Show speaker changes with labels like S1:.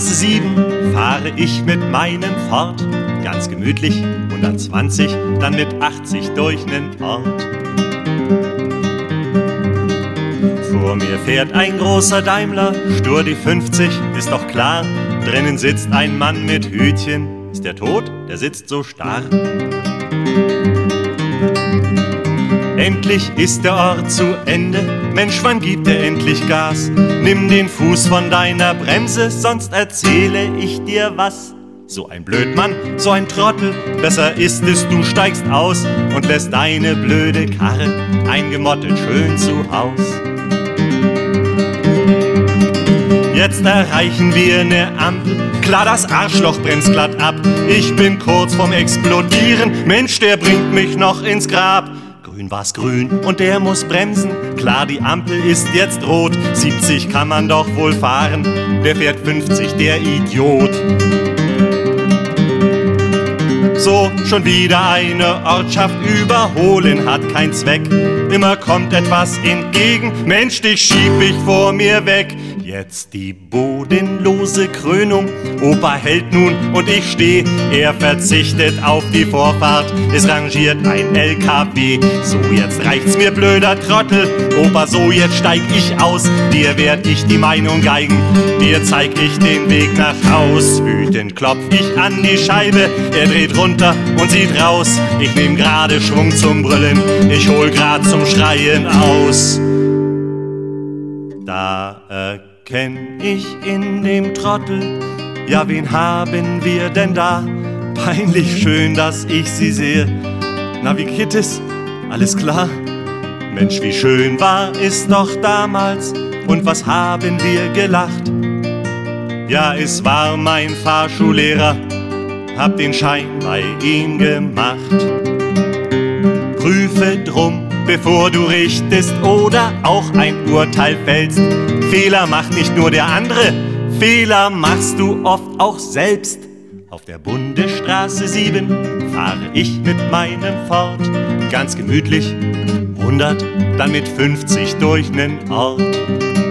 S1: Straße 7 fahre ich mit meinem Ford. Ganz gemütlich, 120, dann mit 80 durch nen Ort. Vor mir fährt ein großer Daimler, stur die 50, ist doch klar. Drinnen sitzt ein Mann mit Hütchen. Ist der tot? Der sitzt so starr. Endlich ist der Ort zu Ende. Mensch, wann gibt er endlich Gas? Nimm den Fuß von deiner Bremse, sonst erzähle ich dir was. So ein Blödmann, so ein Trottel, besser ist es, du steigst aus und lässt deine blöde Karre eingemottet schön zu Haus. Jetzt erreichen wir ne Ampel, klar, das Arschloch brennt glatt ab. Ich bin kurz vorm Explodieren, Mensch, der bringt mich noch ins Grab. Grün war's grün und der muss bremsen, klar, die Ampel ist jetzt rot. 70 kann man doch wohl fahren, der fährt 50, der Idiot. So, schon wieder eine Ortschaft überholen hat keinen Zweck. Immer kommt etwas entgegen, Mensch, dich schieb ich vor mir weg. Jetzt die bodenlose Krönung, Opa hält nun und ich steh. Er verzichtet auf die Vorfahrt, es rangiert ein LKW. So, jetzt reicht's mir, blöder Trottel, Opa, so, jetzt steig ich aus. Dir werd ich die Meinung geigen, dir zeig ich den Weg nach Haus. Wütend klopf ich an die Scheibe, er dreht runter und sieht raus. Ich nehm gerade Schwung zum Brüllen, ich hol grad zum Schreien aus. Da erkenn ich in dem Trottel, ja, wen haben wir denn da? Peinlich schön, dass ich sie sehe. Na, wie geht es? Alles klar? Mensch, wie schön war es doch damals und was haben wir gelacht? Ja, es war mein Fahrschullehrer, hab den Schein bei ihm gemacht. Prüfe drum, bevor du richtest oder auch ein Urteil fällst. Fehler macht nicht nur der andere, Fehler machst du oft auch selbst. Auf der Bundesstraße 7 fahre ich mit meinem Ford. Ganz gemütlich, 100, dann mit 50 durch nen Ort.